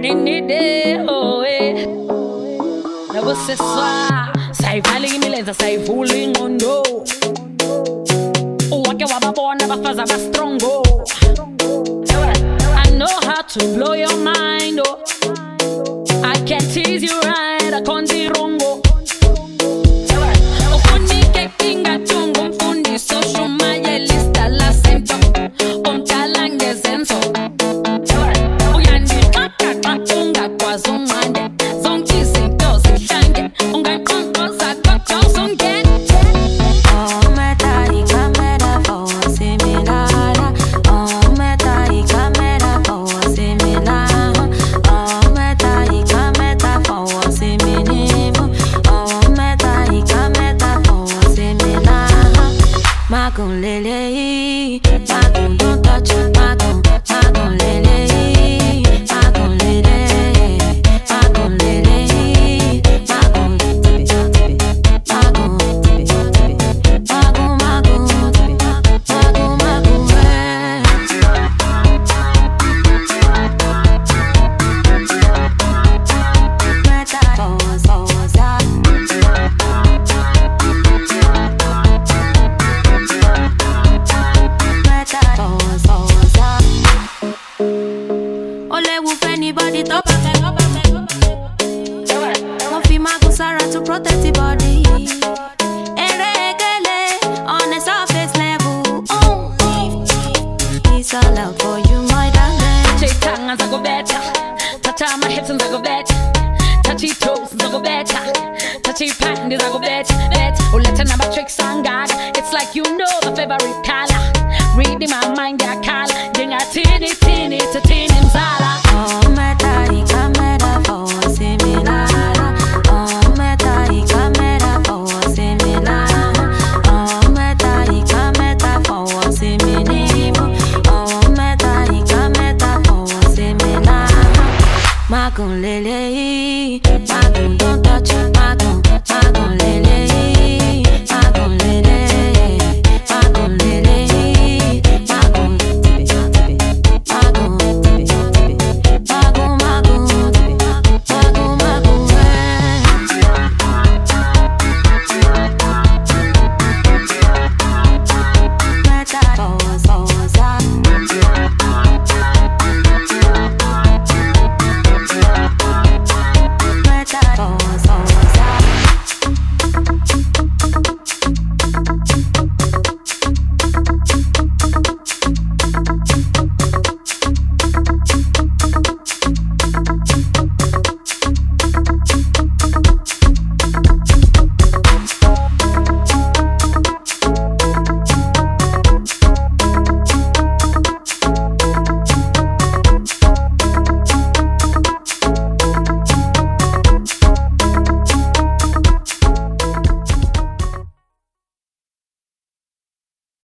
Ninide, oh, eh. Na você só sai vale mileza, sai fooling on no. O wake wababona bafaza bastrongo. I know how to blow your mind, oh. I can tease you right, I can't see wrongo. Ufundi kekinga chungu, ufundi social maya lista la sento. Umchalange zenso. Uyandi kaka katunga kwa zomande. Zonchi sinto sishange. Unga konkosa kocho zonge. Oh, meta y camera for similar. Oh, meta y camera for similar. Oh, meta y camera for similar. Oh, meta y camera for similar. Magun lele, magun don't touch, magun lele, magun lele, magun lele, magun tipe, magun tipe, magun meta fosa. Ole woof anybody top Muffy Magusara to protect the body. Eregele on a surface level. Oh, it's all out for you, my darling. Take tongue as I go better. Touch my hips and I go better. Touchy toes and I go better. Touchy panties I go better. Oh, let another tricks on God. It's like you know the favorite color. Reading my mind, yeah, color. Ding a teeny to teeny sala. Oh, meta y camera for similar. Oh, meta y camera for similar. Oh, meta y camera for similar. Oh, meta y camera for similar. Magun lele.